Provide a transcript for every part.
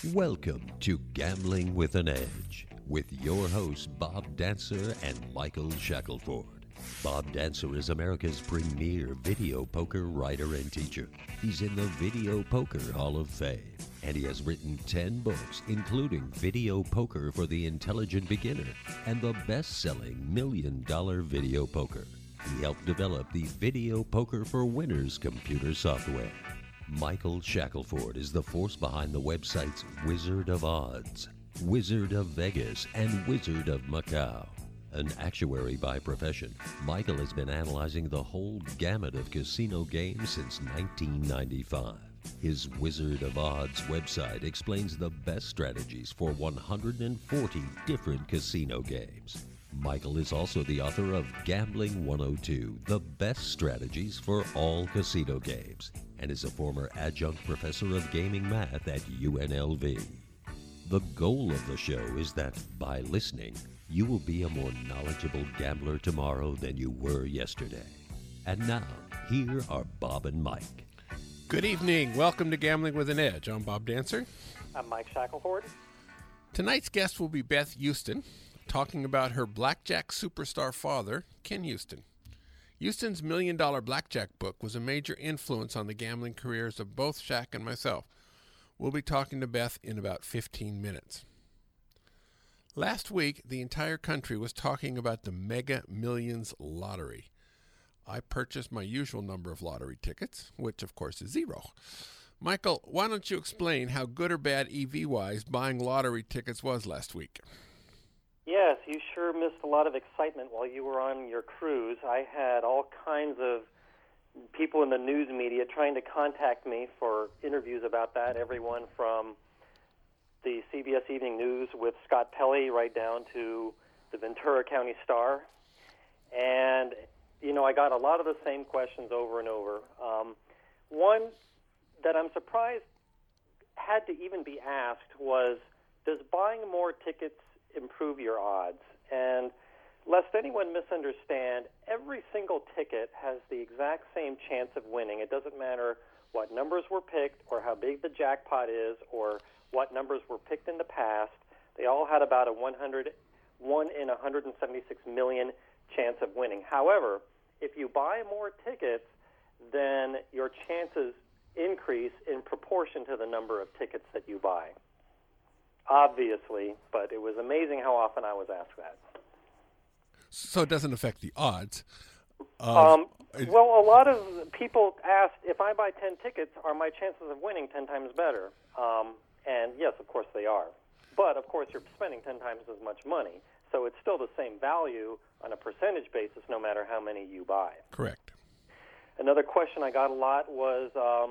Welcome to Gambling with an Edge with your hosts Bob Dancer and Michael Shackelford. Bob Dancer is America's premier video poker writer and teacher. He's in the Video Poker Hall of Fame, and he has written 10 books, including Video Poker for the Intelligent Beginner and the best-selling $1 Million Video Poker. He helped develop the Video Poker for Winners computer software. Michael Shackelford is the force behind the websites Wizard of Odds, Wizard of Vegas, and Wizard of Macau. An actuary by profession, Michael has been analyzing the whole gamut of casino games since 1995. His Wizard of Odds website explains the best strategies for 140 different casino games. Michael is also the author of Gambling 102, The Best Strategies for All Casino Games, and is a former adjunct professor of gaming math at UNLV. The goal of the show is that, by listening, you will be a more knowledgeable gambler tomorrow than you were yesterday. And now, here are Bob and Mike. Good evening. Welcome to Gambling with an Edge. I'm Bob Dancer. I'm Mike Shackelford. Tonight's guest will be Beth Houston, talking about her blackjack superstar father, Ken Houston. Houston's $1 Million Blackjack book was a major influence on the gambling careers of both Shaq and myself. We'll be talking to Beth in about 15 minutes. Last week, the entire country was talking about the Mega Millions lottery. I purchased my usual number of lottery tickets, which of course is 0. Michael, why don't you explain how good or bad EV-wise buying lottery tickets was last week? Yes, you sure missed a lot of excitement while you were on your cruise. I had all kinds of people in the news media trying to contact me for interviews about that, everyone from the CBS Evening News with Scott Pelley right down to the Ventura County Star. And, I got a lot of the same questions over and over. One that I'm surprised had to even be asked was, does buying more tickets improve your odds? And lest anyone misunderstand, every single ticket has the exact same chance of winning. It doesn't matter what numbers were picked or how big the jackpot is or what numbers were picked in the past. They all had about a 1 in 176 million chance of winning. However, if you buy more tickets, then your chances increase in proportion to the number of tickets that you buy. Obviously, but it was amazing how often I was asked that. So it doesn't affect the odds. Well, a lot of people asked, if I buy 10 tickets, are my chances of winning 10 times better? And yes, of course they are. But, of course, you're spending 10 times as much money. So it's still the same value on a percentage basis no matter how many you buy. Correct. Another question I got a lot was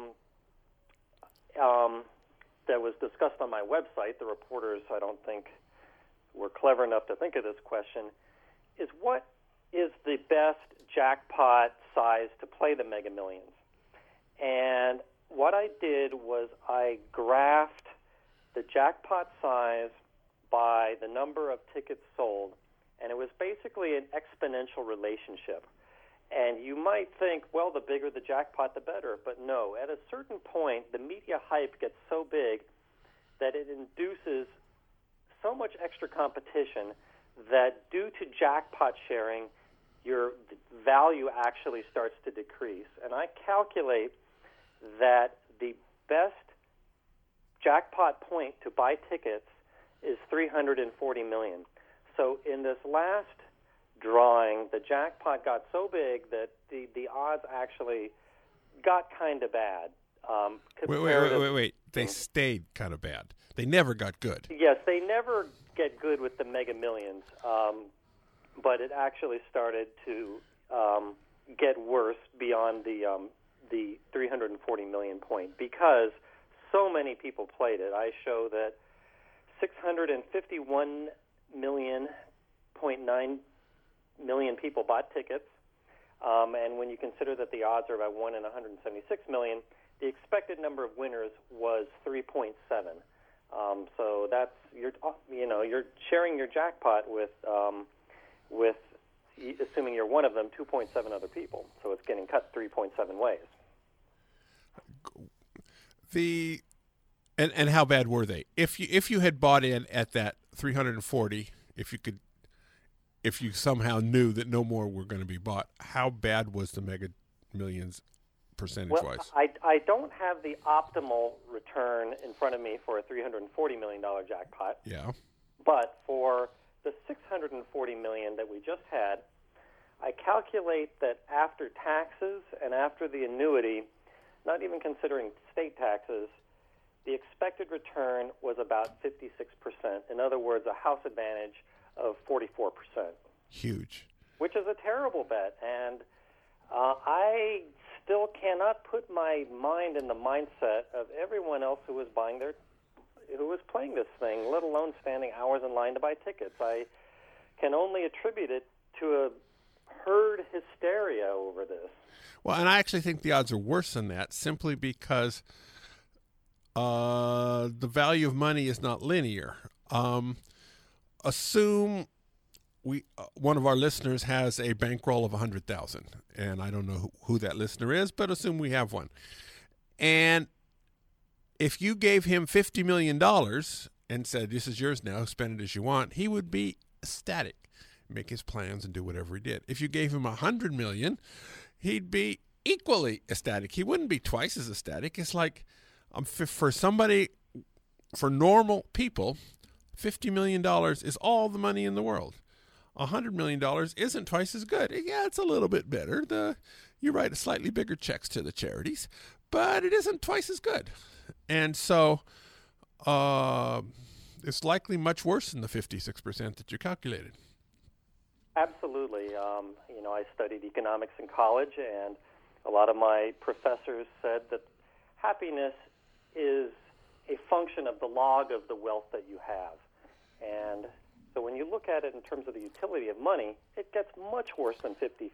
that was discussed on my website. The reporters, I don't think, were clever enough to think of this question, is what is the best jackpot size to play the Mega Millions? And what I did was I graphed the jackpot size by the number of tickets sold, and it was basically an exponential relationship. And you might think, well, the bigger the jackpot, the better. But no, at a certain point, the media hype gets so big that it induces so much extra competition that due to jackpot sharing, your value actually starts to decrease. And I calculate that the best jackpot point to buy tickets is 340 million. So in this last drawing, the jackpot got so big that the odds actually got kind of bad. Wait. They stayed kind of bad. They never got good. Yes, they never get good with the Mega Millions, but it actually started to get worse beyond the 340 million point because so many people played it. I show that 651 million, 0.9 million people bought tickets, and when you consider that the odds are about 1 in 176 million, the expected number of winners was 3.7. So that's you're sharing your jackpot with assuming you're one of them, 2.7 other people. So it's getting cut 3.7 ways. And how bad were they? If you had bought in at that 340, if you somehow knew that no more were going to be bought, how bad was the Mega Millions percentage-wise? Well, I don't have the optimal return in front of me for a $340 million jackpot. Yeah. But for the $640 million that we just had, I calculate that after taxes and after the annuity, not even considering state taxes, the expected return was about 56%. In other words, a house advantage of 44%. Huge. Which is a terrible bet. And I still cannot put my mind in the mindset of everyone else who was playing this thing, let alone standing hours in line to buy tickets. I can only attribute it to a herd hysteria over this. Well, and I actually think the odds are worse than that, simply because the value of money is not linear. Assume one of our listeners has a bankroll of $100,000, and I don't know who that listener is, but assume we have one. And if you gave him $50 million and said, "This is yours now, spend it as you want," he would be ecstatic, make his plans, and do whatever he did. If you gave him $100 million, he'd be equally ecstatic. He wouldn't be twice as ecstatic. It's like, for normal people, $50 million is all the money in the world. $100 million isn't twice as good. Yeah, it's a little bit better. You write slightly bigger checks to the charities, but it isn't twice as good. And so it's likely much worse than the 56% that you calculated. Absolutely. I studied economics in college, and a lot of my professors said that happiness is a function of the log of the wealth that you have. And so when you look at it in terms of the utility of money, it gets much worse than 56%.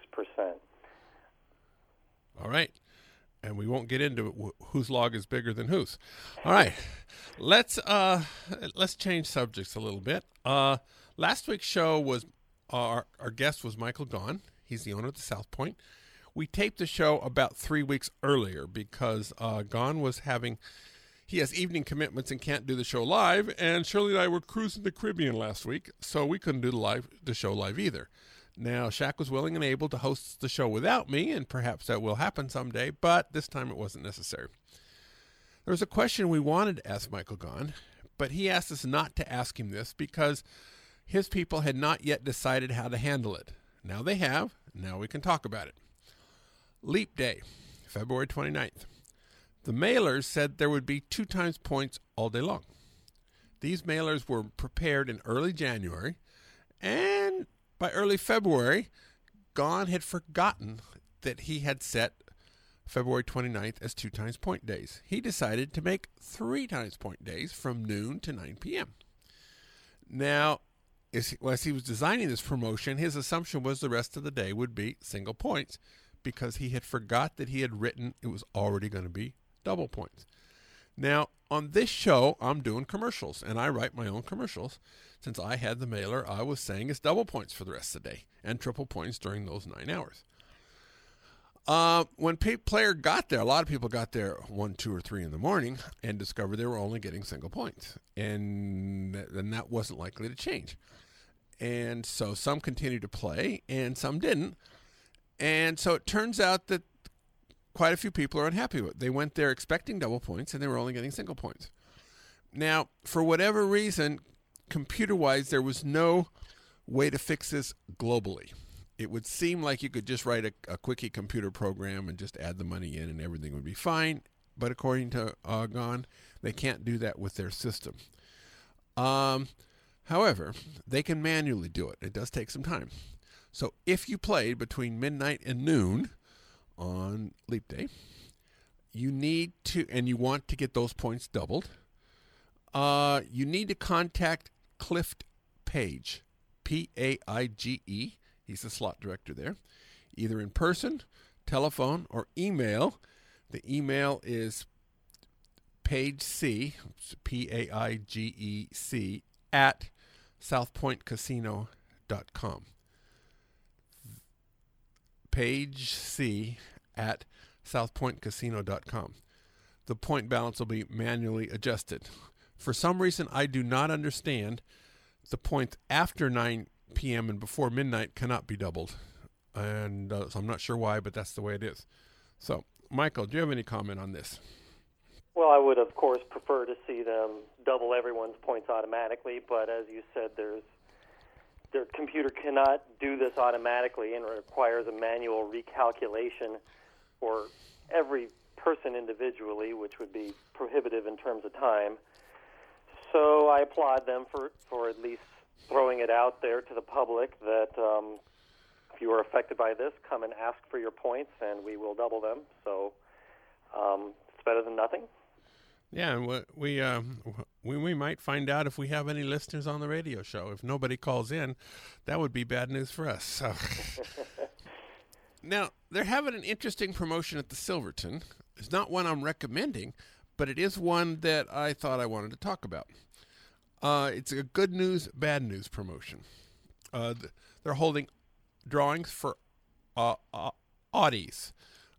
All right. And we won't get into whose log is bigger than whose. All right. Let's change subjects a little bit. Last week's show was our guest was Michael Gaughan. He's the owner of the South Point. We taped the show about 3 weeks earlier because Gaughan he has evening commitments and can't do the show live, and Shirley and I were cruising the Caribbean last week, so we couldn't do the show live either. Now, Shaq was willing and able to host the show without me, and perhaps that will happen someday, but this time it wasn't necessary. There was a question we wanted to ask Michael Gaughan, but he asked us not to ask him this because his people had not yet decided how to handle it. Now they have. Now we can talk about it. Leap Day, February 29th. The mailers said there would be 2 times points all day long. These mailers were prepared in early January, and by early February, Gaughan had forgotten that he had set February 29th as 2 times point days. He decided to make 3 times point days from noon to 9 p.m. Now, as he was designing this promotion, his assumption was the rest of the day would be single points because he had forgot that he had written it was already going to be double points. Now, on this show, I'm doing commercials, and I write my own commercials. Since I had the mailer, I was saying it's double points for the rest of the day and triple points during those 9 hours. When player got there, a lot of people got there 1, 2, or 3 in the morning and discovered they were only getting single points, and that wasn't likely to change. And so some continued to play, and some didn't. And so it turns out that quite a few people are unhappy with it. They went there expecting double points, and they were only getting single points. Now, for whatever reason, computer-wise, there was no way to fix this globally. It would seem like you could just write a quickie computer program and just add the money in and everything would be fine. But according to Gaughan, they can't do that with their system. However, they can manually do it. It does take some time. So if you played between midnight and noon on Leap Day, you need to, and you want to get those points doubled, you need to contact Cliff Page, Paige. He's the slot director there, either in person, telephone, or email. The email is PaigeC, Paigec, at southpointcasino.com. PaigeC at southpointcasino.com. the point balance will be manually adjusted. For some reason, I do not understand the points after 9 p.m. and before midnight cannot be doubled. And so I'm not sure why, but that's the way it is. So, Michael, do you have any comment on this? Well, I would, of course, prefer to see them double everyone's points automatically, but as you said, their computer cannot do this automatically and requires a manual recalculation for every person individually, which would be prohibitive in terms of time. So I applaud them for at least throwing it out there to the public that if you are affected by this, come and ask for your points, and we will double them. So it's better than nothing. Yeah, and we might find out if we have any listeners on the radio show. If nobody calls in, that would be bad news for us. So. Now, they're having an interesting promotion at the Silverton. It's not one I'm recommending, but it is one that I thought I wanted to talk about. It's a good news, bad news promotion. They're holding drawings for Audis.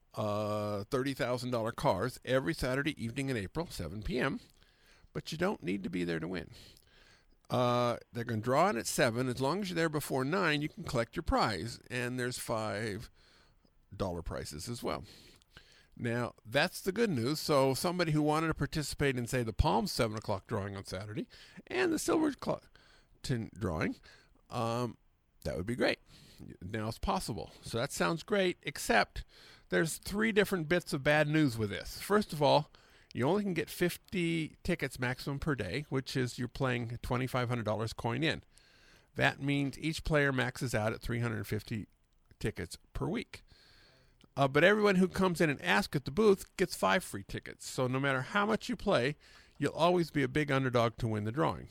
$30,000 cars every Saturday evening in April, 7 p.m., but you don't need to be there to win. They're going to draw it at 7. As long as you're there before 9, you can collect your prize, and there's $5 prizes as well. Now, that's the good news. So somebody who wanted to participate in, say, the Palm 7 o'clock drawing on Saturday and the Silverton drawing, that would be great. Now it's possible. So that sounds great, except there's 3 different bits of bad news with this. First of all, you only can get 50 tickets maximum per day, which is you're playing $2,500 coin in. That means each player maxes out at 350 tickets per week. But everyone who comes in and asks at the booth gets 5 free tickets. So no matter how much you play, you'll always be a big underdog to win the drawing.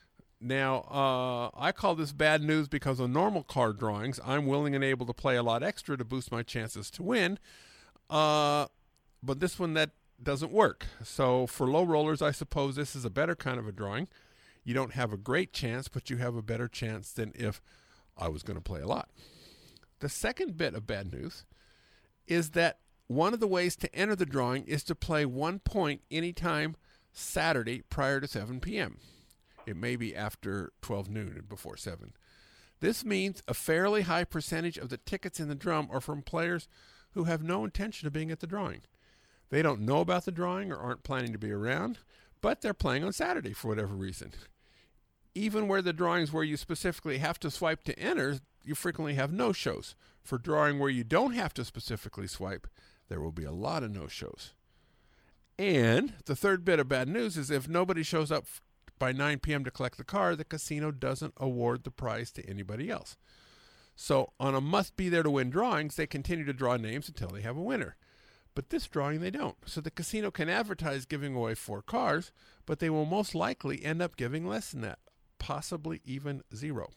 Now, I call this bad news because on normal card drawings, I'm willing and able to play a lot extra to boost my chances to win. But this one, that doesn't work. So for low rollers, I suppose this is a better kind of a drawing. You don't have a great chance, but you have a better chance than if I was going to play a lot. The second bit of bad news is that one of the ways to enter the drawing is to play 1 point anytime Saturday prior to 7 p.m. It may be after 12 noon and before 7. This means a fairly high percentage of the tickets in the drum are from players who have no intention of being at the drawing. They don't know about the drawing or aren't planning to be around, but they're playing on Saturday for whatever reason. Even where the drawings where you specifically have to swipe to enter, you frequently have no-shows. For drawing where you don't have to specifically swipe, there will be a lot of no-shows. And the third bit of bad news is if nobody shows up by 9 p.m. to collect the card, the casino doesn't award the prize to anybody else. So on a must-be-there-to-win drawings, they continue to draw names until they have a winner. But this drawing, they don't. So the casino can advertise giving away 4 cars, but they will most likely end up giving less than that, possibly even 0.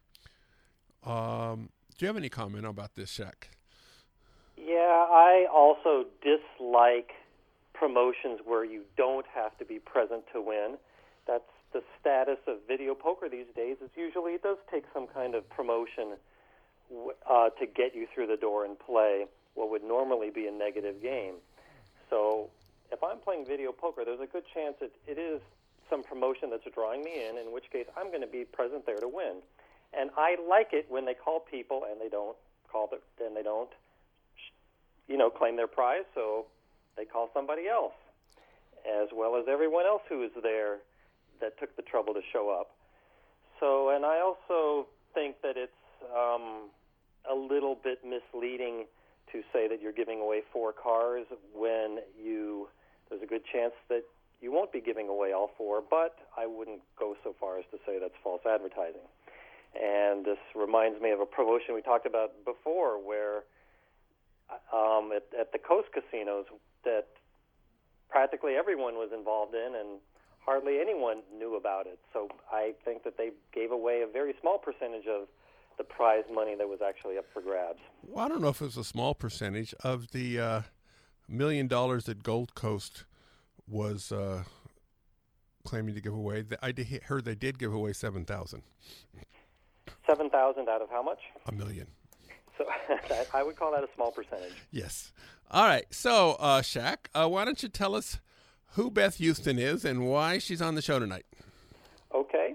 Do you have any comment about this, Shaq? Yeah, I also dislike promotions where you don't have to be present to win. That's the status of video poker these days. Is usually it does take some kind of promotion to get you through the door and play what would normally be a negative game. So if I'm playing video poker, there's a good chance it is some promotion that's drawing me in which case I'm going to be present there to win. And I like it when they call people and they don't claim their prize, so they call somebody else, as well as everyone else who is there that took the trouble to show up. So, and I also think that it's a little bit misleading to say that you're giving away 4 cars when there's a good chance that you won't be giving away all 4, but I wouldn't go so far as to say that's false advertising. And this reminds me of a promotion we talked about before where at the Coast casinos that practically everyone was involved in and hardly anyone knew about it. So I think that they gave away a very small percentage of the prize money that was actually up for grabs. Well, I don't know if it was a small percentage of the $1 million that Gold Coast was claiming to give away. I heard they did give away 7,000. 7,000 out of how much? $1 million. So I would call that a small percentage. Yes. All right. So, Shaq, why don't you tell us who Beth Houston is and why she's on the show tonight. Okay.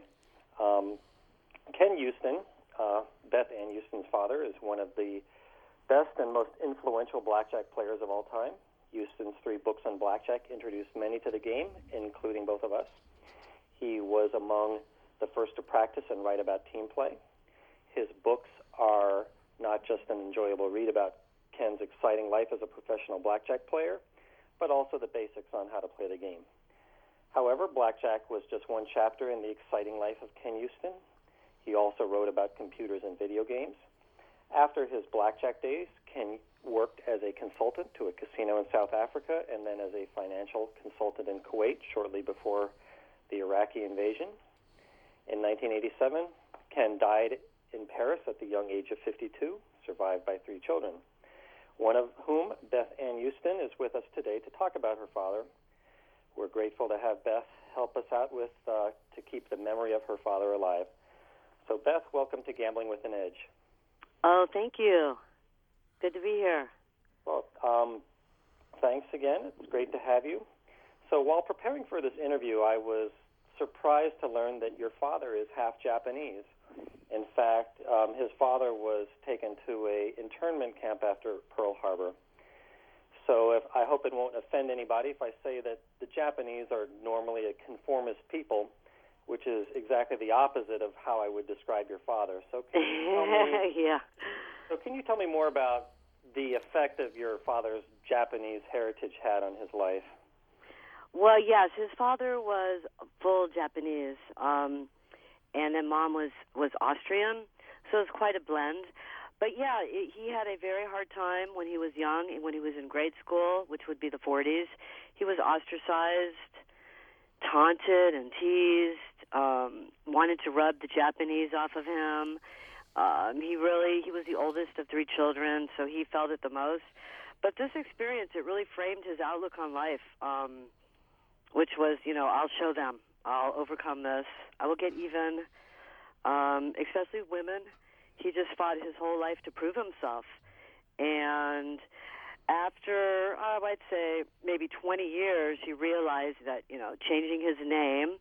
Ken Houston, Beth Ann Houston's father, is one of the best and most influential blackjack players of all time. Houston's 3 books on blackjack introduced many to the game, including both of us. He was among the first to practice and write about team play. His books are not just an enjoyable read about Ken's exciting life as a professional blackjack player, but also the basics on how to play the game. However, blackjack was just one chapter in the exciting life of Ken Houston. He also wrote about computers and video games. After his blackjack days, Ken worked as a consultant to a casino in South Africa and then as a financial consultant in Kuwait shortly before the Iraqi invasion. In 1987, Ken died in Paris at the young age of 52, survived by 3 children, one of whom, Beth Ann Houston, is with us today to talk about her father. We're grateful to have Beth help us out with to keep the memory of her father alive. So, Beth, welcome to Gambling with an Edge. Oh, thank you. Good to be here. Well, thanks again. It's great to have you. So while preparing for this interview, I was surprised to learn that your father is half Japanese. In fact, his father was taken to a internment camp after Pearl Harbor. So I hope it won't offend anybody if I say that the Japanese are normally a conformist people, which is exactly the opposite of how I would describe your father. So can you tell me, yeah. So can you tell me more about the effect of your father's Japanese heritage had on his life? Well, yes, his father was full Japanese, and then Mom was Austrian, so it was quite a blend. But yeah, he had a very hard time when he was young, and when he was in grade school, which would be the 40s. He was ostracized, taunted and teased, wanted to rub the Japanese off of him. He was the oldest of 3 children, so he felt it the most. But this experience, it really framed his outlook on life, which was, I'll show them. I'll overcome this. I will get even, especially women. He just fought his whole life to prove himself. And after, I'd say, maybe 20 years, he realized that, changing his name,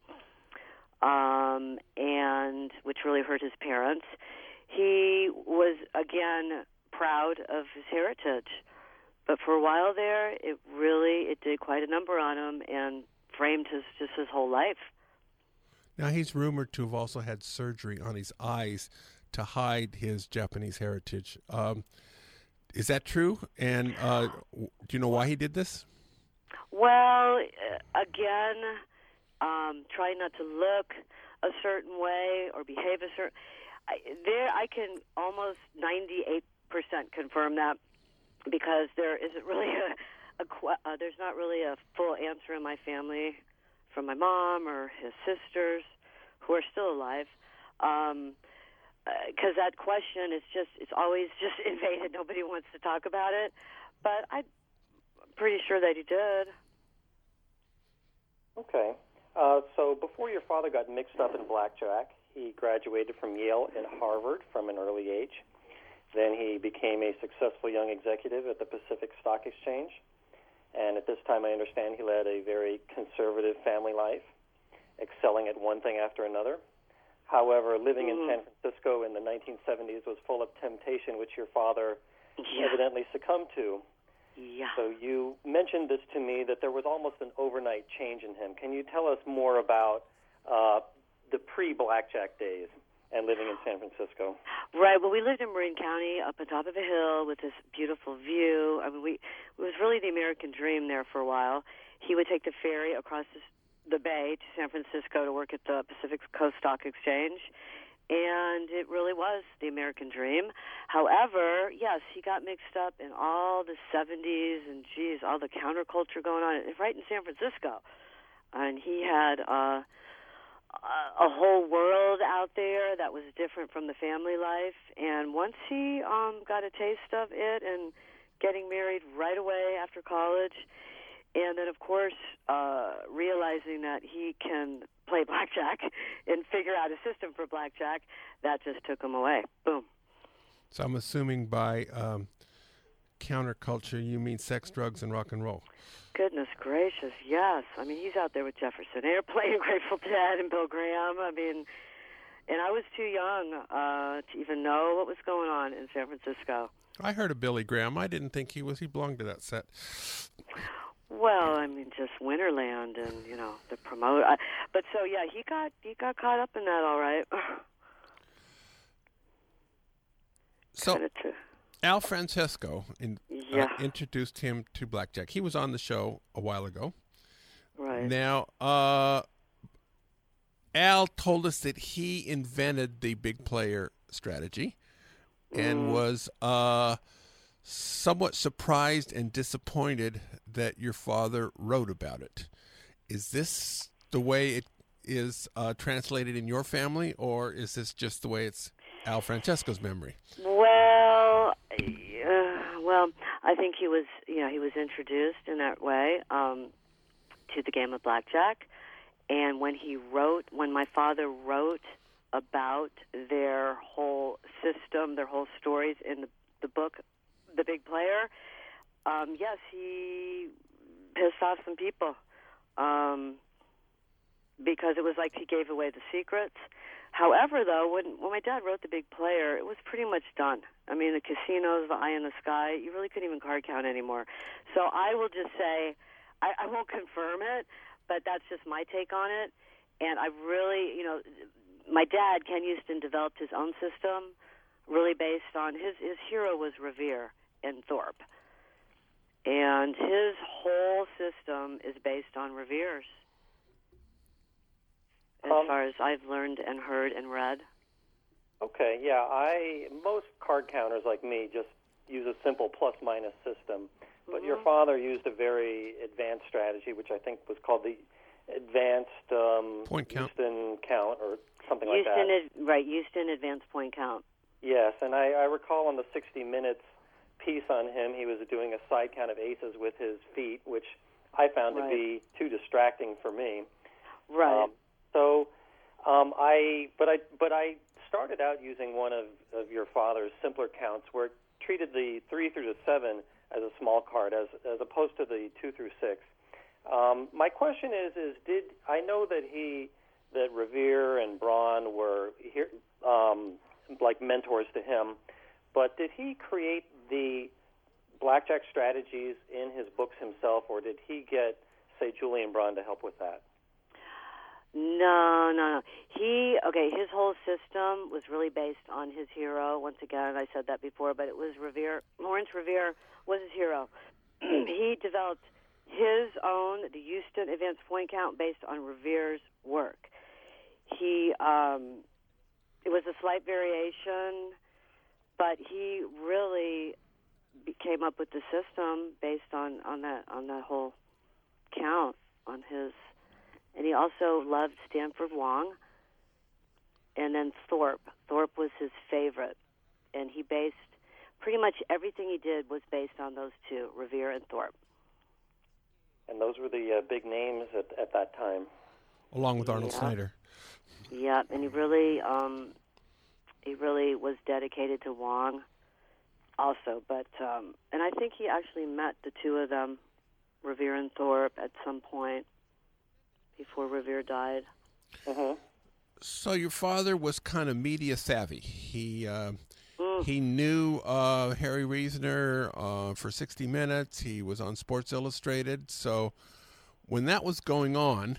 and which really hurt his parents, he was, again, proud of his heritage. But for a while there, it did quite a number on him and framed his whole life. Now, he's rumored to have also had surgery on his eyes to hide his Japanese heritage. Is that true? And do you know why he did this? Well, again, trying not to look a certain way or behave a certain... I can almost 98% confirm that, because there isn't really there's not really a full answer in my family from my mom or his sisters who are still alive. Because that question is it's always just invaded. Nobody wants to talk about it. But I'm pretty sure that he did. Okay. So before your father got mixed up in blackjack, he graduated from Yale and Harvard from an early age. Then he became a successful young executive at the Pacific Stock Exchange. And at this time, I understand he led a very conservative family life, excelling at one thing after another. However, living in San Francisco in the 1970s was full of temptation, which your father evidently succumbed to. Yeah. So you mentioned this to me, that there was almost an overnight change in him. Can you tell us more about the pre-blackjack days and living in San Francisco? Right. Well, we lived in Marin County up on top of a hill with this beautiful view. I mean, it was really the American dream there for a while. He would take the ferry across the bay to San Francisco to work at the Pacific Coast Stock Exchange, and it really was the American dream. However, yes, he got mixed up in all the 70s and, all the counterculture going on right in San Francisco. And he had a whole world out there that was different from the family life. And once he got a taste of it and getting married right away after college, and then, of course, realizing that he can play blackjack and figure out a system for blackjack, that just took him away. Boom. So I'm assuming by counterculture, you mean sex, drugs, and rock and roll. Goodness gracious, yes. I mean, he's out there with Jefferson Airplane and Grateful Dead and Bill Graham. I mean, and I was too young to even know what was going on in San Francisco. I heard of Billy Graham. I didn't think he belonged to that set. Well, I mean, just Winterland and, the promote. But so, yeah, he got caught up in that, all right. So Al Francesco introduced him to blackjack. He was on the show a while ago. Right. Now, Al told us that he invented the big player strategy and was somewhat surprised and disappointed that your father wrote about it. Is this the way it is translated in your family, or is this just the way it's Al Francesco's memory? Well, I think he was introduced in that way to the game of blackjack, and when my father wrote about their whole system, their whole stories in the book, The Big Player, yes, he pissed off some people because it was like he gave away the secrets. However, though, when my dad wrote The Big Player, it was pretty much done. I mean, the casinos, the eye in the sky, you really couldn't even card count anymore. So I will just say, I won't confirm it, but that's just my take on it. And I really, my dad, Ken Houston, developed his own system really based on his hero was Revere and Thorpe. And his whole system is based on Revere's. As far as I've learned and heard and read. Okay, yeah. Most card counters like me just use a simple plus-minus system. But your father used a very advanced strategy, which I think was called the Advanced Point Count. Houston Count or something like that. Houston Advanced Point Count. Yes, and I recall on the 60 Minutes piece on him, he was doing a side count of aces with his feet, which I found to be too distracting for me. Right. But I started out using one of your father's simpler counts, where it treated the 3 through the 7 as a small card, as opposed to the 2 through 6. My question is did I know that Revere and Braun were here, like mentors to him, but did he create the blackjack strategies in his books himself, or did he get, say, Julian Braun to help with that? No. His whole system was really based on his hero. Once again, I said that before, but it was Revere. Lawrence Revere was his hero. He developed his own, the Houston Advanced Point Count, based on Revere's work. It was a slight variation, but he really came up with the system based on that whole count on his. And he also loved Stanford Wong, and then Thorpe. Thorpe was his favorite, and he based pretty much everything he did was based on those two, Revere and Thorpe. And those were the big names at that time. Along with Arnold Snyder. Yeah, and he really was dedicated to Wong also. But and I think he actually met the two of them, Revere and Thorpe, at some point before Revere died. Mm-hmm. So your father was kind of media savvy. He knew Harry Reasoner for 60 Minutes. He was on Sports Illustrated. So when that was going on,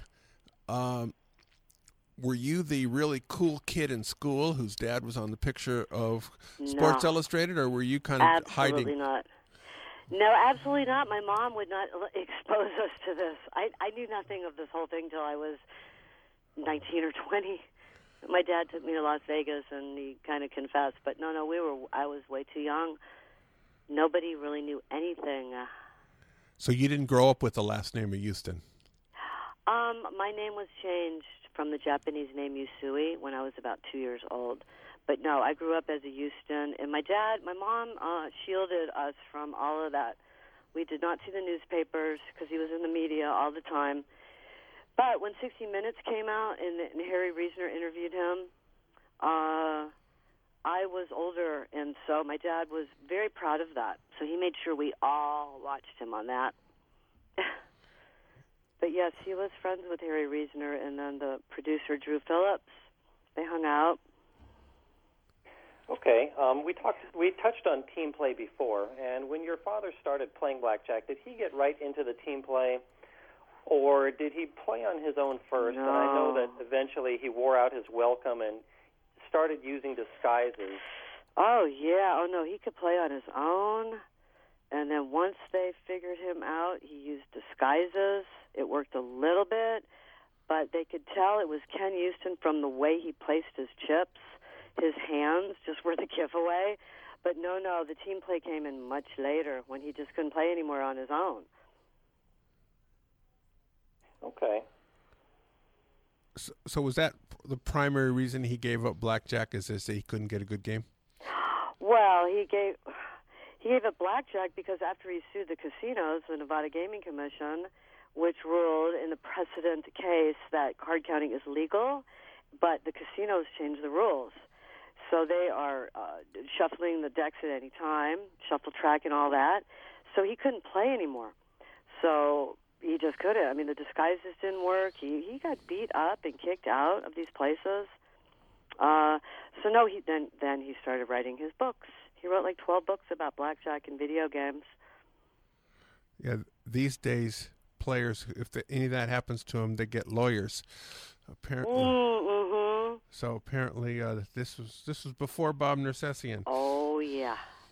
were you the really cool kid in school whose dad was on the picture of Sports Illustrated, or were you kind of hiding? Absolutely not. No, absolutely not. My mom would not expose us to this. I knew nothing of this whole thing till I was 19 or 20. My dad took me to Las Vegas, and he kind of confessed. But no, I was way too young. Nobody really knew anything. So you didn't grow up with the last name of Houston? My name was changed from the Japanese name Yusui when I was about 2 years old. But no, I grew up as a Houston, and my mom shielded us from all of that. We did not see the newspapers because he was in the media all the time. But when 60 Minutes came out and Harry Reasoner interviewed him, I I was older, and so my dad was very proud of that. So he made sure we all watched him on that. But yes, he was friends with Harry Reasoner and then the producer Drew Phillips. They hung out. Okay, we touched on team play before, and when your father started playing blackjack, did he get right into the team play, or did he play on his own first? No. And I know that eventually he wore out his welcome and started using disguises. Oh, yeah. Oh, no, he could play on his own. And then once they figured him out, he used disguises. It worked a little bit, but they could tell it was Ken Houston from the way he placed his chips. His hands just were the giveaway. But no, the team play came in much later when he just couldn't play anymore on his own. Okay. So was that the primary reason he gave up blackjack, is that he couldn't get a good game? Well, he gave up blackjack because after he sued the casinos, the Nevada Gaming Commission, which ruled in the precedent case that card counting is legal, but the casinos changed the rules. So they are shuffling the decks at any time, shuffle track and all that. So he couldn't play anymore. So he just couldn't. I mean, the disguises didn't work. He got beat up and kicked out of these places. So no, then he started writing his books. He wrote like 12 books about blackjack and video games. Yeah, these days, players, if any of that happens to them, they get lawyers. Apparently. Mm-hmm. So apparently, this was before Bob Nersessian. Oh yeah,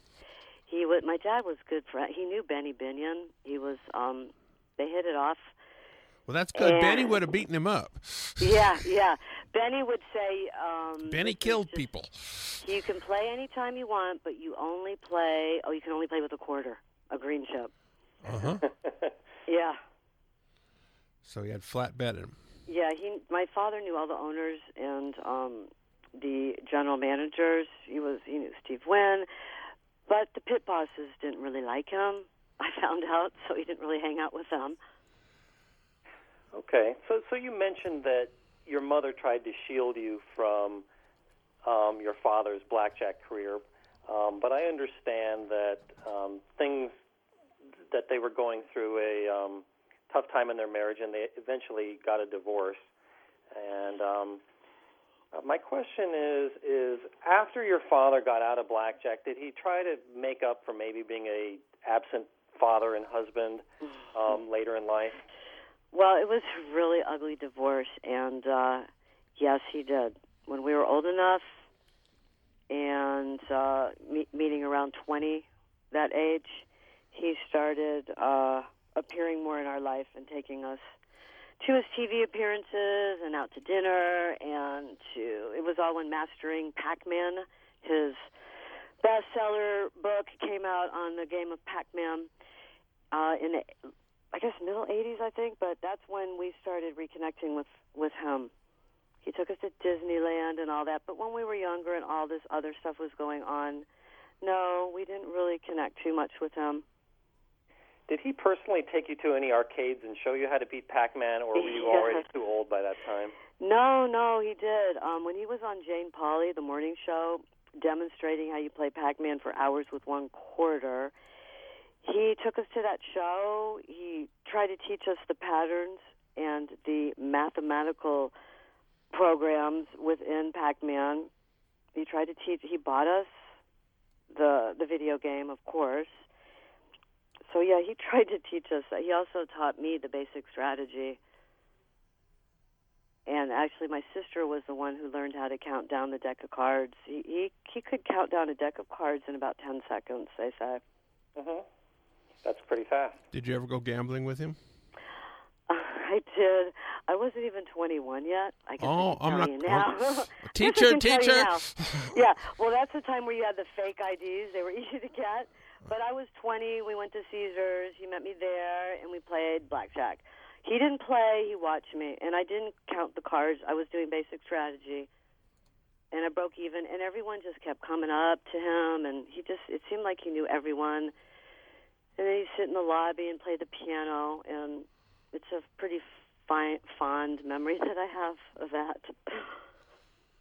my dad was good friend. He knew Benny Binion. He was. They hit it off. Well, that's good. And Benny would have beaten him up. Yeah. Benny would say. Benny killed people. You can play anytime you want, but you only play. Oh, you can only play with a quarter, a green chip. Uh-huh. Yeah. So he had flat bet him. Yeah, my father knew all the owners and the general managers. He knew Steve Wynn, but the pit bosses didn't really like him. I found out, so he didn't really hang out with them. Okay, so you mentioned that your mother tried to shield you from your father's blackjack career, but I understand that things that they were going through a tough time in their marriage, and they eventually got a divorce. And my question is after your father got out of blackjack, did he try to make up for maybe being a absent father and husband later in life? Well, it was a really ugly divorce, and yes, he did. When we were old enough, and meeting around 20, that age, he started appearing more in our life and taking us to his TV appearances and out to dinner, and it was all when Mastering Pac-Man, his bestseller book, came out on the game of Pac-Man in the, I guess, middle 80s, I think, but that's when we started reconnecting with him. He took us to Disneyland and all that, but when we were younger and all this other stuff was going on, no, we didn't really connect too much with him. Did he personally take you to any arcades and show you how to beat Pac-Man, or were you already too old by that time? No, he did. When he was on Jane Pauley, the morning show, demonstrating how you play Pac-Man for hours with one quarter, he took us to that show. He tried to teach us the patterns and the mathematical programs within Pac-Man. He bought us the video game, of course. So, yeah, he tried to teach us that. He also taught me the basic strategy. And actually, my sister was the one who learned how to count down the deck of cards. He could count down a deck of cards in about 10 seconds, they say. Mm-hmm. That's pretty fast. Did you ever go gambling with him? I did. I wasn't even 21 yet. I guess I can tell you now. Teacher. Yeah, well, that's the time where you had the fake IDs. They were easy to get. But I was 20. We went to Caesars. He met me there, and we played blackjack. He didn't play. He watched me, and I didn't count the cards. I was doing basic strategy, and I broke even, and everyone just kept coming up to him, and it seemed like he knew everyone. And then he'd sit in the lobby and play the piano, and it's a pretty fond memory that I have of that.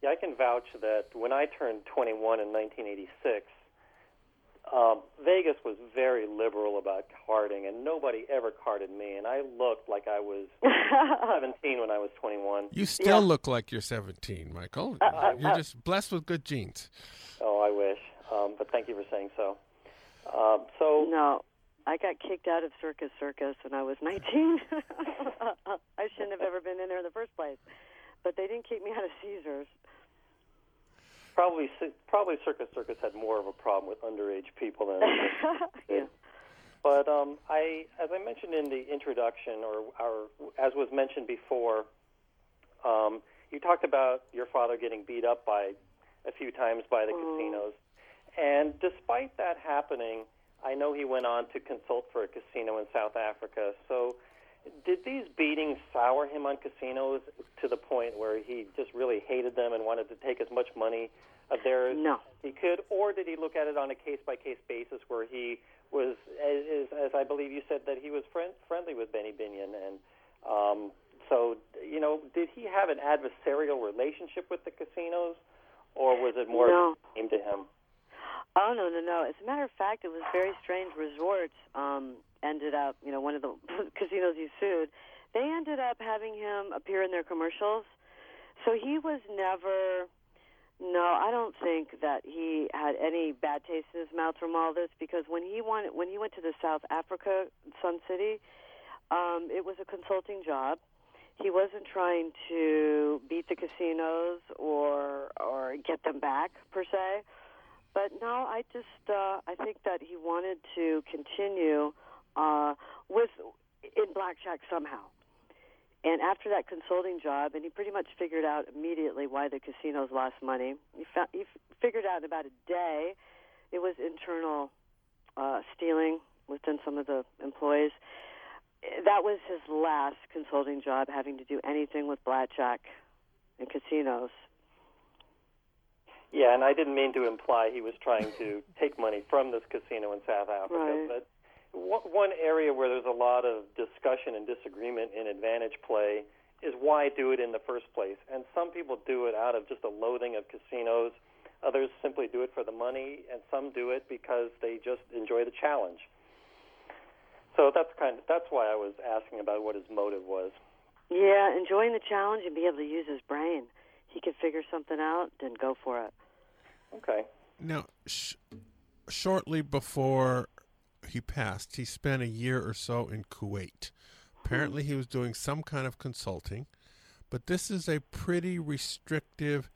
I can vouch that when I turned 21 in 1986, Vegas was very liberal about carding, and nobody ever carded me, and I looked like I was 17 when I was 21. You still look like you're 17, Michael. You're just blessed with good genes. Oh, I wish. But thank you for saying so. No, I got kicked out of Circus when I was 19. I shouldn't have ever been in there in the first place. But they didn't kick me out of Caesars. Probably Circus had more of a problem with underage people than Yeah. But as I mentioned in the introduction, or as was mentioned before, you talked about your father getting beat up a few times by the casinos. And despite that happening, I know he went on to consult for a casino in South Africa. So did these beatings sour him on casinos to the point where he just really hated them and wanted to take as much money of theirs as he could? Or did he look at it on a case-by-case basis where he was, as I believe you said, that he was friendly with Benny Binion? And so, did he have an adversarial relationship with the casinos, or was it more aimed to him? Oh, no. As a matter of fact, it was very strange. Resorts ended up, one of the casinos he sued, they ended up having him appear in their commercials. So he was never, I don't think that he had any bad taste in his mouth from all this, because when he went to the South Africa, Sun City, it was a consulting job. He wasn't trying to beat the casinos or get them back, per se. But no, I think that he wanted to continue in blackjack somehow. And after that consulting job, and he pretty much figured out immediately why the casinos lost money. He figured out in about a day it was internal stealing within some of the employees. That was his last consulting job, having to do anything with blackjack and casinos. Yeah, and I didn't mean to imply he was trying to take money from this casino in South Africa. Right. But one area where there's a lot of discussion and disagreement in advantage play is why do it in the first place. And some people do it out of just a loathing of casinos. Others simply do it for the money, and some do it because they just enjoy the challenge. So that's why I was asking about what his motive was. Yeah, enjoying the challenge and be able to use his brain. He could figure something out, then go for it. Okay. Now, shortly before he passed, he spent a year or so in Kuwait. Apparently he was doing some kind of consulting, but this is a pretty restrictive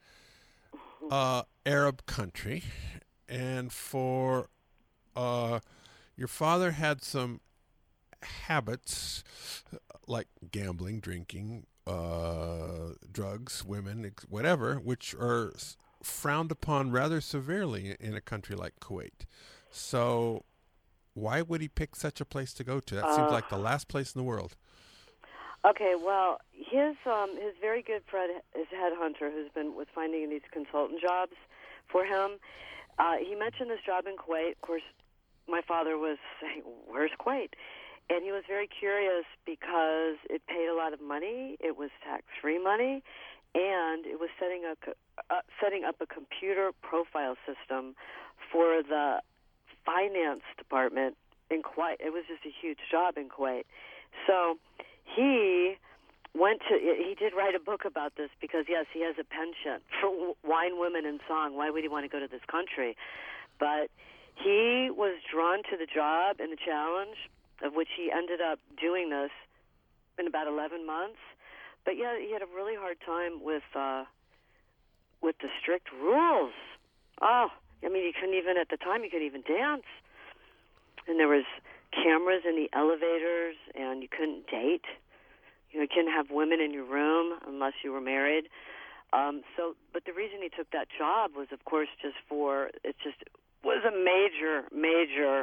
Arab country, and for your father had some habits like gambling, drinking, drugs, women, whatever, which are frowned upon rather severely in a country like Kuwait. So why would he pick such a place to go to? That seems like the last place in the world. Okay, well, his very good friend, his headhunter, was finding these consultant jobs for him. He mentioned this job in Kuwait. Of course, my father was saying, "Where's Kuwait?" And he was very curious because it paid a lot of money. It was tax-free money, and it was setting up a computer profile system for the finance department in Kuwait. It was just a huge job in Kuwait. So he did write a book about this because, yes, he has a penchant for wine, women, and song. Why would he want to go to this country? But he was drawn to the job and the challenge, of which he ended up doing this in about 11 months. But yeah, he had a really hard time with the strict rules. Oh, I mean, you couldn't even, at the time, you couldn't even dance. And there was cameras in the elevators, and you couldn't date. You couldn't have women in your room unless you were married. But the reason he took that job was, of course, it was a major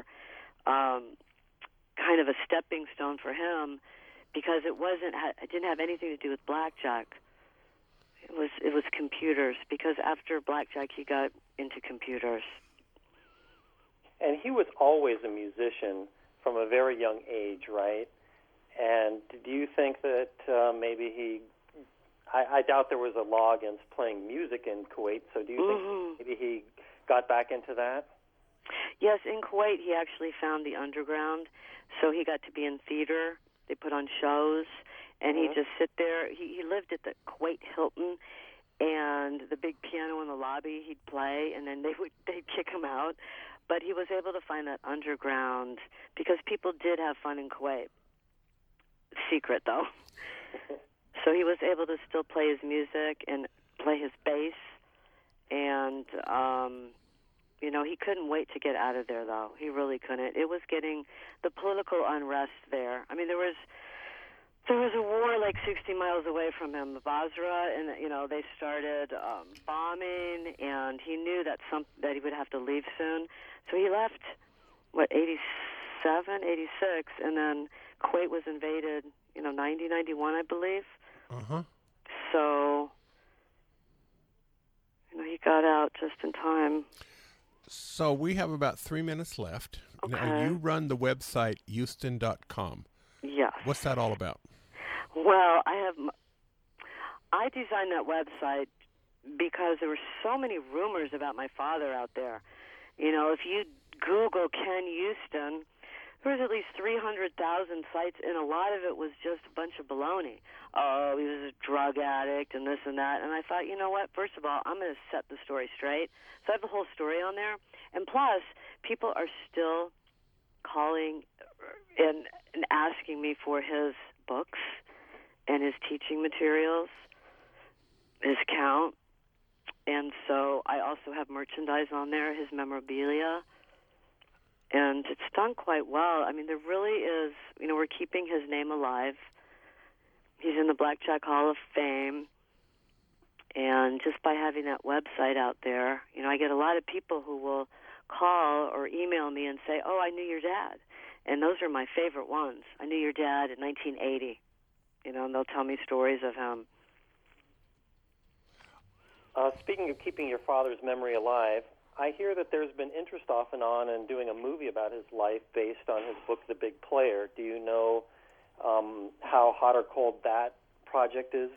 kind of a stepping stone for him, because it didn't have anything to do with blackjack. It was computers, because after blackjack he got into computers. And he was always a musician from a very young age, right? And do you think that maybe he I doubt there was a law against playing music in Kuwait, so do you think maybe he got back into that? Yes, in Kuwait he actually found the underground, so he got to be in theater. They put on shows, and he'd just sit there. He lived at the Kuwait Hilton, and the big piano in the lobby he'd play, and then they'd kick him out. But he was able to find that underground because people did have fun in Kuwait. Secret, though. So he was able to still play his music and play his bass, and he couldn't wait to get out of there, though. He really couldn't. It was getting the political unrest there. I mean, there was a war like 60 miles away from him, Basra, and they started bombing, and he knew that he would have to leave soon. So he left 87, 86, and then Kuwait was invaded 90, 91, I believe. So he got out just in time. So we have about 3 minutes left. Okay. Now, you run the website Houston.com. Yes. What's that all about? Well, I designed that website because there were so many rumors about my father out there. If you Google Ken Houston, there was at least 300,000 sites, and a lot of it was just a bunch of baloney. Oh, he was a drug addict and this and that. And I thought, you know what? First of all, I'm going to set the story straight. So I have the whole story on there. And plus, people are still calling and asking me for his books and his teaching materials, his count. And so I also have merchandise on there, his memorabilia. And it's done quite well. I mean, there really is, we're keeping his name alive. He's in the Blackjack Hall of Fame. And just by having that website out there, I get a lot of people who will call or email me and say, oh, I knew your dad. And those are my favorite ones. I knew your dad in 1980. And they'll tell me stories of him. Speaking of keeping your father's memory alive, I hear that there's been interest off and on in doing a movie about his life based on his book, The Big Player. Do you know how hot or cold that project is?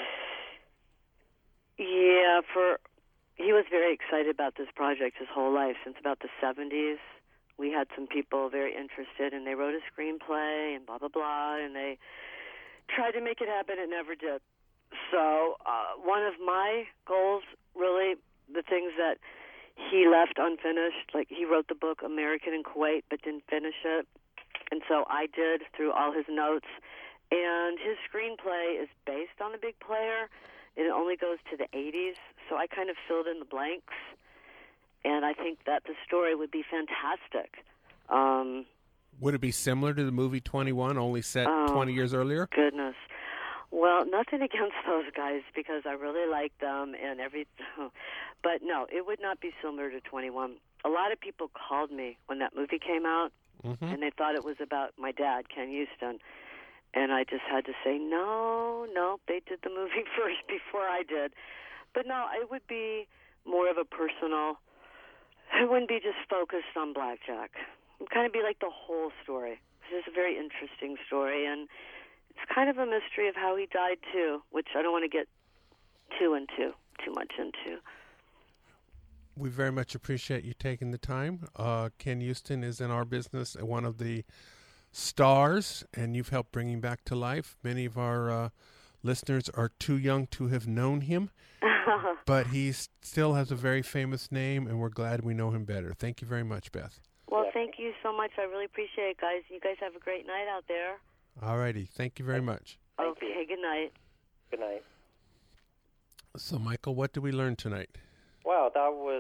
Yeah, he was very excited about this project his whole life, since about the 70s. We had some people very interested, and they wrote a screenplay and blah, blah, blah, and they tried to make it happen. It never did. So one of my goals, really, the things that he left unfinished, like he wrote the book American in Kuwait but didn't finish it, and so I did through all his notes. And his screenplay is based on The Big Player. It only goes to the 80s, so I kind of filled in the blanks, and I think that the story would be fantastic. Would it be similar to the movie 21, only set 20 years earlier? Goodness. Well, nothing against those guys, because I really like them and everything. But no, it would not be similar to 21. A lot of people called me when that movie came out, and they thought it was about my dad, Ken Houston. And I just had to say, no, they did the movie first before I did. But no, it would be more of a personal, it wouldn't be just focused on blackjack. It would kind of be like the whole story. This is a very interesting story, and it's kind of a mystery of how he died, too, which I don't want to get too much into. We very much appreciate you taking the time. Ken Houston is in our business, one of the stars, and you've helped bring him back to life. Many of our listeners are too young to have known him, but he still has a very famous name, and we're glad we know him better. Thank you very much, Beth. Well, thank you so much. I really appreciate it, guys. You guys have a great night out there. All righty. Thank you very much. Okay, good night. Good night. So, Michael, what did we learn tonight? Wow, that was,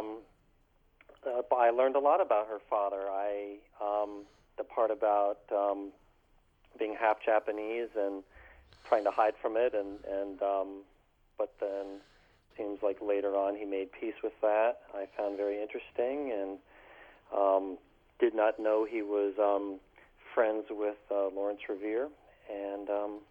I learned a lot about her father. The part about being half Japanese and trying to hide from it, but then seems like later on he made peace with that. I found very interesting, and did not know he was friends with Lawrence Revere, and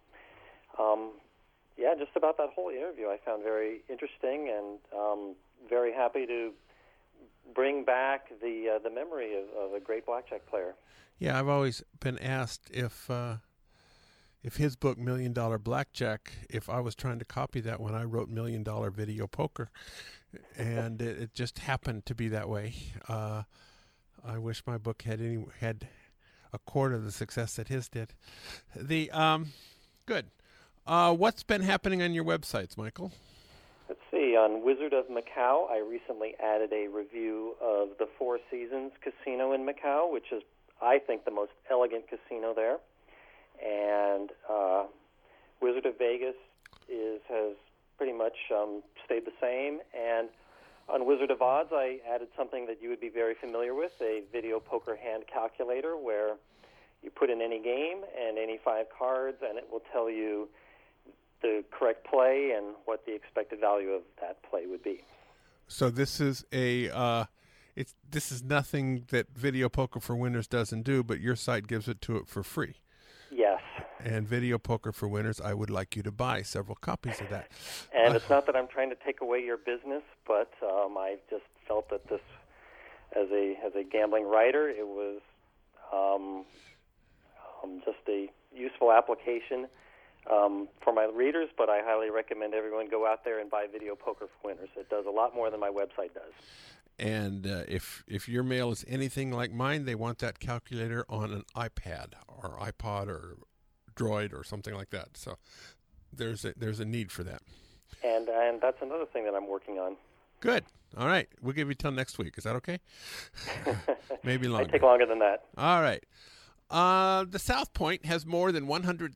just about that whole interview I found very interesting, and very happy to bring back the memory of a great blackjack player. Yeah, I've always been asked if if his book $1 Million Blackjack, if I was trying to copy that when I wrote $1 Million Video Poker, and it just happened to be that way. I wish my book had a quarter of the success that his did. Good. What's been happening on your websites, Michael? Let's see. On Wizard of Macau, I recently added a review of the Four Seasons Casino in Macau, which is, I think, the most elegant casino there. And Wizard of Vegas has pretty much stayed the same. And on Wizard of Odds, I added something that you would be very familiar with, a video poker hand calculator, where you put in any game and any 5 cards, and it will tell you the correct play and what the expected value of that play would be. So this is this is nothing that Video Poker for Winners doesn't do, but your site gives it to it for free. Yes. And Video Poker for Winners, I would like you to buy several copies of that. And it's not that I'm trying to take away your business, but I just felt that this, as a gambling writer, it was just a useful application for my readers, but I highly recommend everyone go out there and buy Video Poker for Winners. It does a lot more than my website does. And if your mail is anything like mine, they want that calculator on an iPad or iPod or Droid or something like that. So there's a need for that. And that's another thing that I'm working on. Good. All right. We'll give you till next week. Is that okay? Maybe longer. I take longer than that. All right. The South Point has more than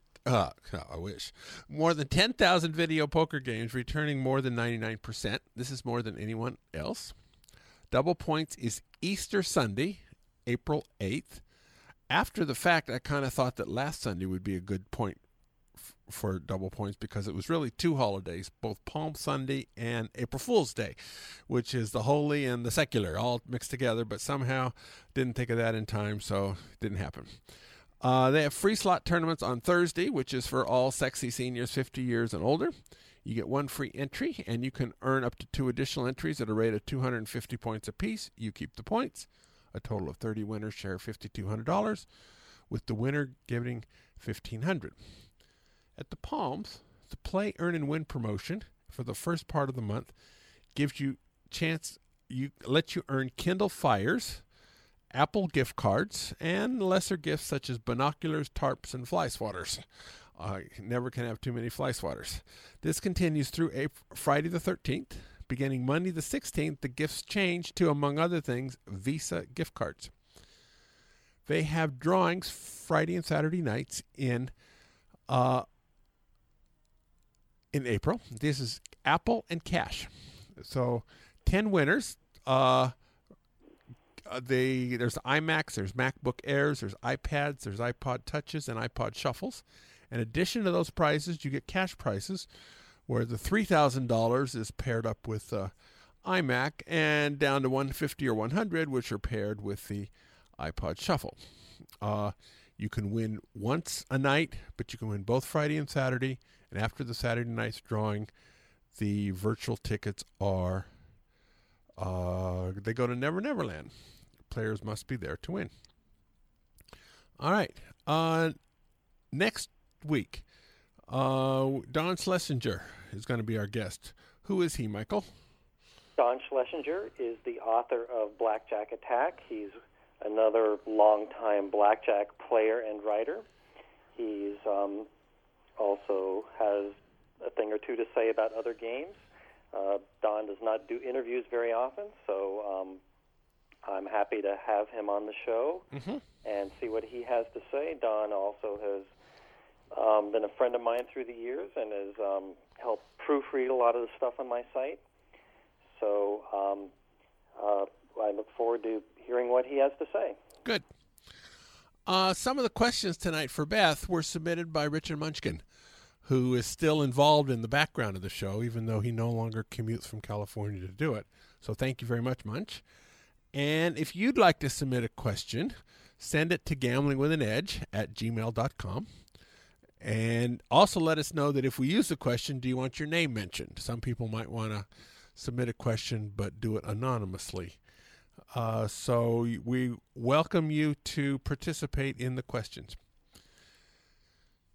10,000 video poker games, returning more than 99%. This is more than anyone else. Double Points is Easter Sunday, April 8th. After the fact, I kind of thought that last Sunday would be a good point for Double Points because it was really 2 holidays, both Palm Sunday and April Fool's Day, which is the holy and the secular all mixed together, but somehow didn't think of that in time, so it didn't happen. They have free slot tournaments on Thursday, which is for all sexy seniors 50 years and older. You get 1 free entry, and you can earn up to 2 additional entries at a rate of 250 points apiece. You keep the points. A total of 30 winners share $5,200, with the winner giving $1,500. At the Palms, the Play, Earn, and Win promotion for the first part of the month gives you lets you earn Kindle Fires, Apple gift cards, and lesser gifts such as binoculars, tarps, and fly swatters. Never can have too many fly swatters. This continues through Friday the 13th. Beginning Monday the 16th, the gifts change to, among other things, Visa gift cards. They have drawings Friday and Saturday nights in April. This is Apple and cash. So 10 winners. There's iMacs, there's MacBook Airs, there's iPads, there's iPod Touches, and iPod Shuffles. In addition to those prizes, you get cash prizes, where the $3,000 is paired up with iMac, and down to $150 or $100, which are paired with the iPod Shuffle. You can win once a night, but you can win both Friday and Saturday. And after the Saturday night's drawing, the virtual tickets are they go to Never Never Land. Players must be there to win. All right. Next week, Don Schlesinger is going to be our guest. Who is he, Michael? Don Schlesinger is the author of Blackjack Attack. He's another longtime blackjack player and writer. He's also has a thing or two to say about other games. Don does not do interviews very often, so I'm happy to have him on the show and see what he has to say. Don also has been a friend of mine through the years and has helped proofread a lot of the stuff on my site. So I look forward to hearing what he has to say. Good. Some of the questions tonight for Beth were submitted by Richard Munchkin, who is still involved in the background of the show, even though he no longer commutes from California to do it. So thank you very much, Munch. And if you'd like to submit a question, send it to gamblingwithanedge@gmail.com. And also let us know that if we use the question, do you want your name mentioned? Some people might want to submit a question but do it anonymously. So we welcome you to participate in the questions.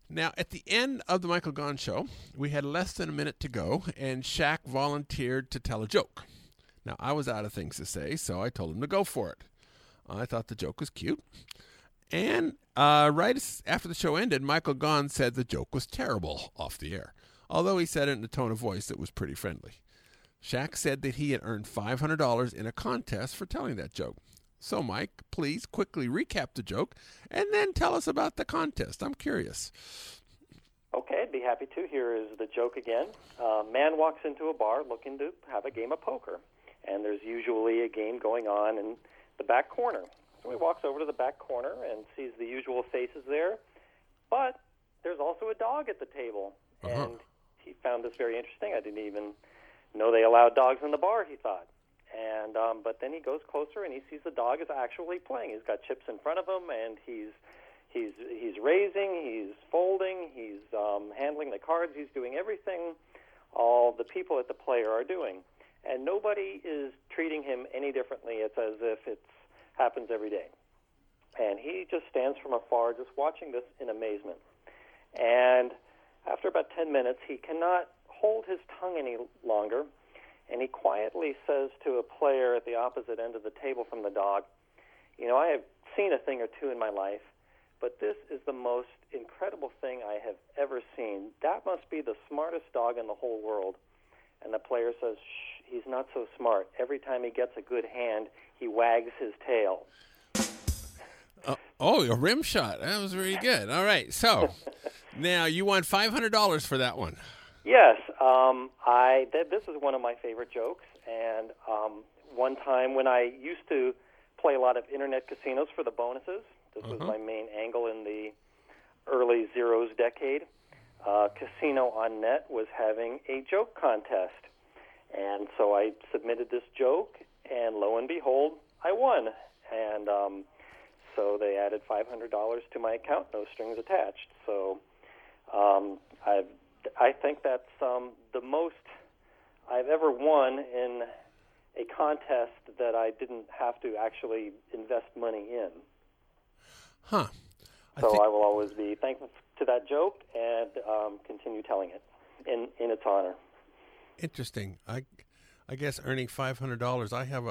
Now, at the end of the Michael Gaughan show, we had less than a minute to go, and Shaq volunteered to tell a joke. Now, I was out of things to say, so I told him to go for it. I thought the joke was cute. And right after the show ended, Michael Gaughan said the joke was terrible off the air, although he said it in a tone of voice that was pretty friendly. Shaq said that he had earned $500 in a contest for telling that joke. So, Mike, please quickly recap the joke and then tell us about the contest. I'm curious. Okay, I'd be happy to. Here is the joke again. Man walks into a bar looking to have a game of poker, and there's usually a game going on in the back corner. So he walks over to the back corner and sees the usual faces there, but there's also a dog at the table, and he found this very interesting. I didn't even know they allowed dogs in the bar, he thought. And but then he goes closer and he sees the dog is actually playing. He's got chips in front of him, and he's raising, he's folding, he's handling the cards, he's doing everything all the people at the player are doing. And nobody is treating him any differently. It's as if it happens every day. And he just stands from afar just watching this in amazement. And after about 10 minutes, he cannot hold his tongue any longer, and he quietly says to a player at the opposite end of the table from the dog, "You know, I have seen a thing or two in my life, but this is the most incredible thing I have ever seen. That must be the smartest dog in the whole world." And the player says, "Shh, he's not so smart. Every time he gets a good hand, he wags his tail." A rim shot. That was very good. All right, so now you won $500 for that one. Yes, this is one of my favorite jokes, and one time when I used to play a lot of internet casinos for the bonuses, this was my main angle in the early zeros decade, Casino on Net was having a joke contest, and so I submitted this joke, and lo and behold, I won, and so they added $500 to my account, no strings attached. So I think that's the most I've ever won in a contest that I didn't have to actually invest money in. Huh. I will always be thankful to that joke and continue telling it in its honor. Interesting. I guess earning $500. I have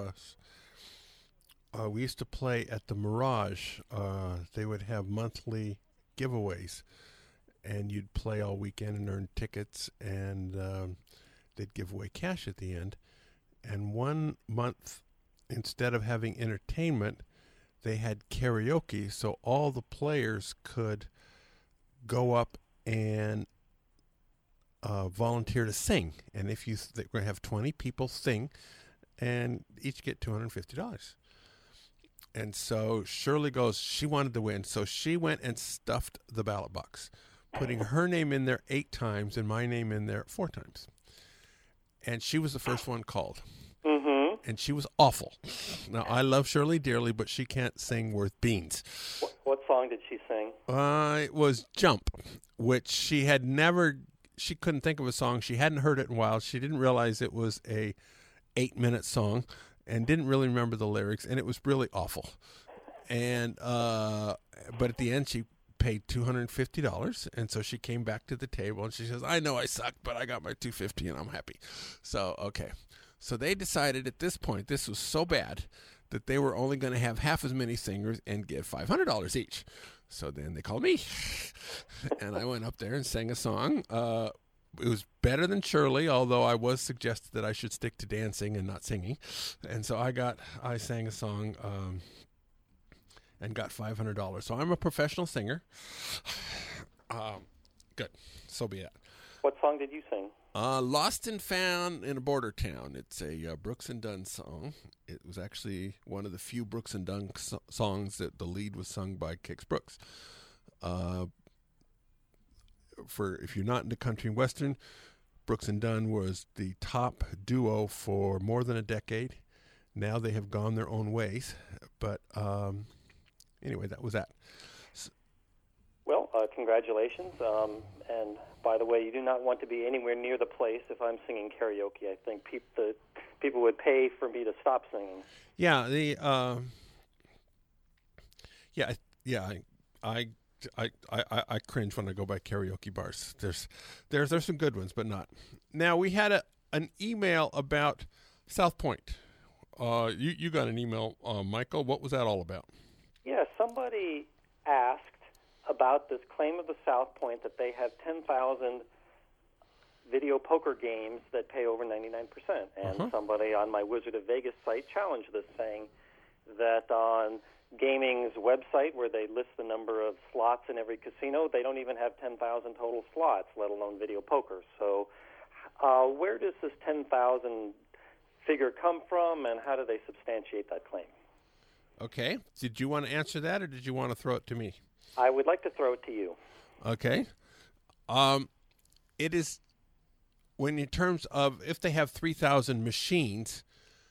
we used to play at the Mirage. They would have monthly giveaways, and you'd play all weekend and earn tickets, and they'd give away cash at the end. And one month, instead of having entertainment, they had karaoke, so all the players could go up and volunteer to sing. And if they're going to have 20 people sing, and each get $250. And so Shirley goes, she wanted to win, so she went and stuffed the ballot box, putting her name in there 8 times and my name in there 4 times. And she was the first one called. Mm-hmm. And she was awful. Now, I love Shirley dearly, but she can't sing worth beans. What song did she sing? It was Jump, which she couldn't think of a song. She hadn't heard it in a while. She didn't realize it was a 8-minute song and didn't really remember the lyrics, and it was really awful. And but at the end, she paid $250, and so she came back to the table, and she says, "I know I suck, but I got my $250, and I'm happy." So, okay. So they decided at this point, this was so bad, that they were only going to have half as many singers and give $500 each. So then they called me, and I went up there and sang a song. It was better than Shirley, although I was suggested that I should stick to dancing and not singing. And so I sang a song and got $500. So I'm a professional singer. Good. So be it. What song did you sing? Lost and Found in a Border Town. It's a Brooks and Dunn song. It was actually one of the few Brooks and Dunn songs that the lead was sung by Kix Brooks. For if you're not into country and western, Brooks and Dunn was the top duo for more than a decade. Now they have gone their own ways. But anyway, that was that. Well, congratulations. And by the way, you do not want to be anywhere near the place if I'm singing karaoke. I think people would pay for me to stop singing. Yeah, I I cringe when I go by karaoke bars. There's some good ones, but not. Now, we had an email about South Point. You got an email, Michael. What was that all about? Yeah, somebody asked about this claim of the South Point that they have 10,000 video poker games that pay over 99%. And somebody on my Wizard of Vegas site challenged this, saying that on gaming's website, where they list the number of slots in every casino, they don't even have 10,000 total slots, let alone video poker. So where does this 10,000 figure come from, and how do they substantiate that claim? Okay. Did you want to answer that, or did you want to throw it to me? I would like to throw it to you. Okay. It is, when in terms of if they have 3,000 machines,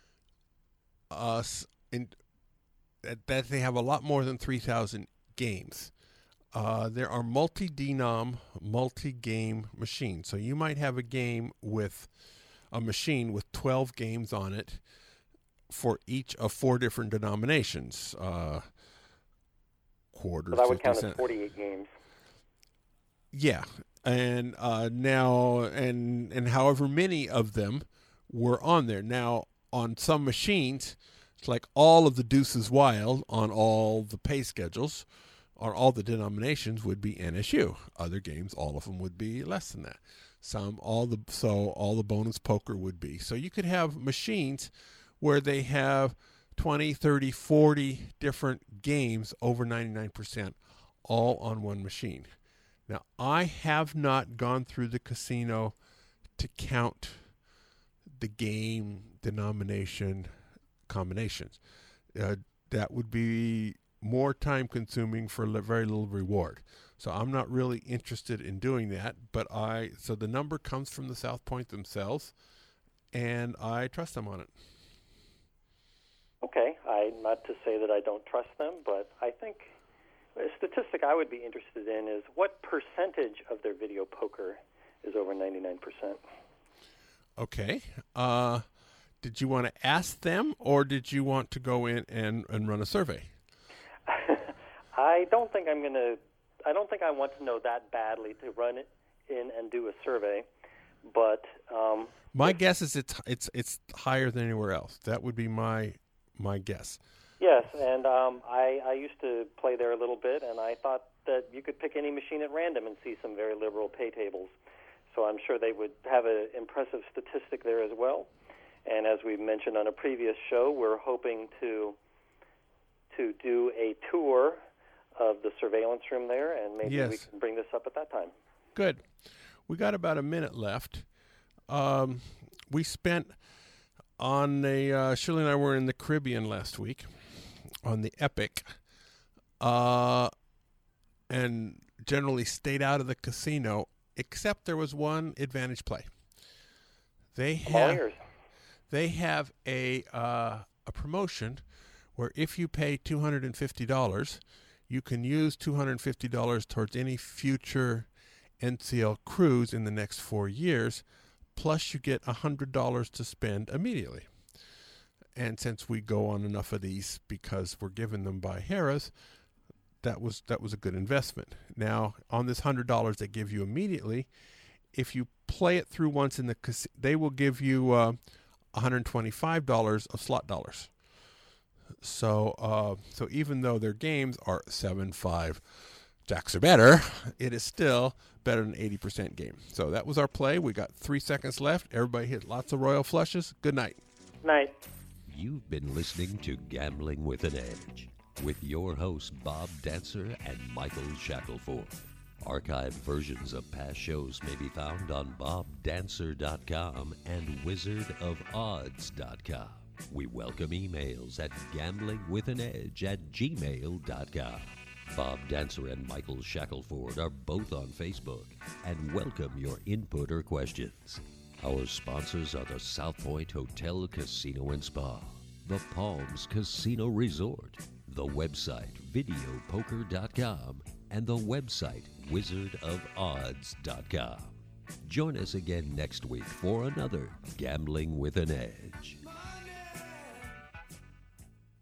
that they have a lot more than 3,000 games. There are multi-denom, multi-game machines. So you might have a machine with 12 games on it for each of 4 different denominations. Quarters, so that would 50 count cents. as 48 games. Yeah, and now and however many of them were on there. Now, on some machines, it's like all of the Deuces Wild on all the pay schedules, or all the denominations would be NSU. Other games, all of them would be less than that. All the bonus poker would be. So you could have machines where they have 20, 30, 40 different games over 99%, all on one machine. Now, I have not gone through the casino to count the game denomination combinations. That would be more time consuming for very little reward. So I'm not really interested in doing that, so the number comes from the South Point themselves, and I trust them on it. Okay, not to say that I don't trust them, but I think a statistic I would be interested in is what percentage of their video poker is over 99%. Okay. Did you want to ask them, or did you want to go in and run a survey? I don't think I want to know that badly to run it in and do a survey, but my guess is it's higher than anywhere else. That would be my guess. Yes, and I used to play there a little bit, and I thought that you could pick any machine at random and see some very liberal pay tables. So I'm sure they would have an impressive statistic there as well. And as we mentioned on a previous show, we're hoping to do a tour of the surveillance room there, and maybe we can bring this up at that time. Good. We got about a minute left. We spent Shirley and I were in the Caribbean last week on the Epic, and generally stayed out of the casino, except there was one advantage play. They have a promotion where if you pay $250, you can use $250 towards any future NCL cruise in the next 4 years, plus you get $100 to spend immediately. And since we go on enough of these because we're given them by Harrah's, that was a good investment. Now, on this $100 they give you immediately, if you play it through once in the casino, they will give you $125 of slot dollars. So even though their games are 7-5 jacks or better, it is still better than 80% game. So that was our play. We got 3 seconds left. Everybody hit lots of royal flushes. Good night. Night. You've been listening to Gambling with an Edge with your hosts Bob Dancer and Michael Shackelford. Archived versions of past shows may be found on bobdancer.com and wizardofodds.com. We welcome emails at gamblingwithanedge@gmail.com. Bob Dancer and Michael Shackelford are both on Facebook and welcome your input or questions. Our sponsors are the South Point Hotel, Casino and Spa, the Palms Casino Resort, the website videopoker.com, and the website wizardofodds.com. Join us again next week for another Gambling with an Edge.